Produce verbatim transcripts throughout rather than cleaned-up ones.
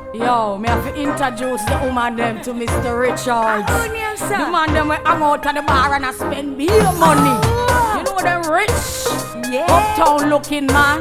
Yo, me have to introduce the woman them to Mister Richards. The man them we hang out at the bar and I spend real money. You know them rich, Yeah. uptown looking man.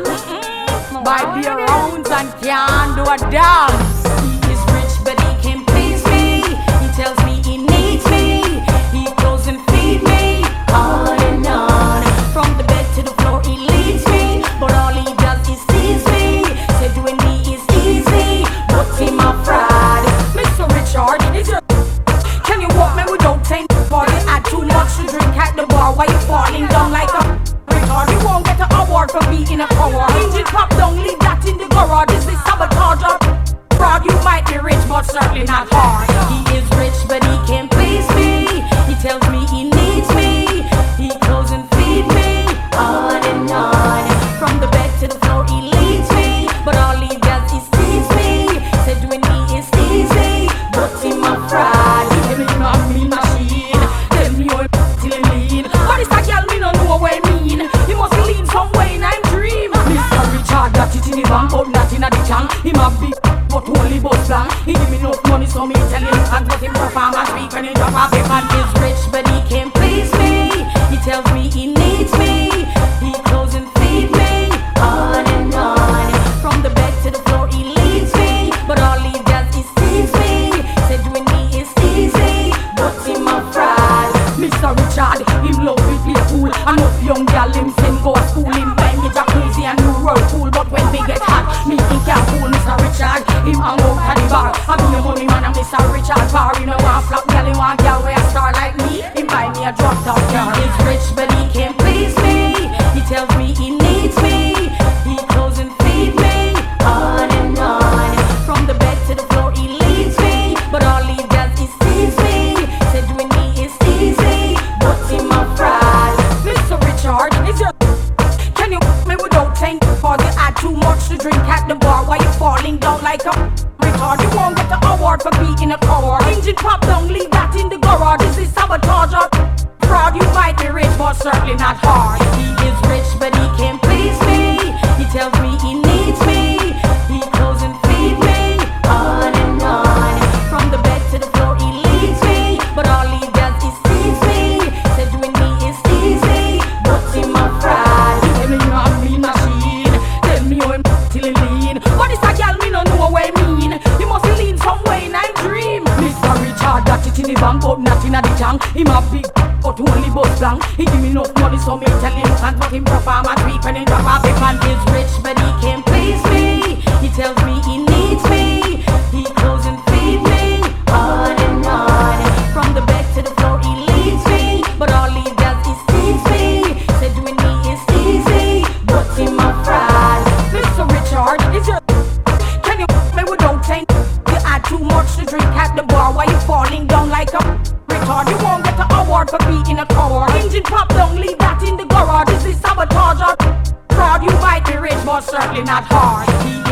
Buy beer rounds and can do a dance. He is rich, but he can please me. He tells me he needs me. He goes and feed me on and on. From the bed to the floor he leads me, but all he does is tease me. Said doing me is easy, but him a fraud. Mister Richard, is your can you walk me without ten body? Had too much to drink at the bar. Why you falling down like a retard? You won't get an award for being a coward. Engine pop down, leave that in the garage. Is this sabotage or fraud? You might be rich, but certainly not hard. He is rich, but he can't please me. He tells me he needs me. He goes and feed me on and on. From the bed to the floor he leads me, but all he does is tease me. Said doing me is easy, but him a fraud. Tell me you know I'm mean machine. Tell me you're till him lean. But it's a girl me no know what I mean. He must lean somewhere in I'm dream. Mister Richard got it in the bank, but not in the jam. Him a big but only boss blank. He give me enough money so me tell him and put him perform and speak when he drop off him. Man is rich, but he can't please me. He tells me he needs me. He goes and feed me on and on. From the bed to the floor he leads me, but all he does is tease me. Said doing me is easy, but him a fraud. Mister Richard, him love we play pool. Enough young gal him send go to school. Him buy me jacuzzi and new world pool. But when we get hot, me he can't fool Mister Richard. Him hang out at the bar. I be the money man and Mister Richard bar. He no want flop gal, he want gal where a star like me. Him buy me a drop top car. He is rich, but he can't please me. He tells me he needs me. He goes and feed me on and on. From the bed to the floor he leads me, but all he does is tease me. Said doing me is easy, but him a fraud. Mister Richard, is your can you me without ten cause you had too much to drink at the bar? Why you falling down like a retard? You won't get the award for being a coward. Engine pop down, leave that in the garage. Is this sabotage or fraud? You might be rich, but certainly not hard. He is rich, but he can't please me. He tells me he needs me. He goes and feed me on and on. From the bed to the floor he leads me, but all he does is tease me. Said doing me is easy, but him a fraud. Tell me you know I'm mean machine. Tell me you him till he lean. But it's a gal me no know what I mean. He must lean somewhere in I'm dream. Mister Richard got it in the bank, but not in the jam. Him a big but only boss blank. He give me enough money so me tell him can't put him perform and speak when he drop off him. Man is rich, but he can't please me. He tells me he needs me. He goes and feed me on and on. From the bed to the floor he leads me, but all he does is tease me. Said doing me is easy, but him a fraud. Mister Richard, is your can you me without ten? You had too much to drink at the bar. Why you falling down like a retard? You won't get the award for being a coward. Engine pop down, leave that in the garage. Is this sabotage or fraud? You might be rich, but certainly not hard. He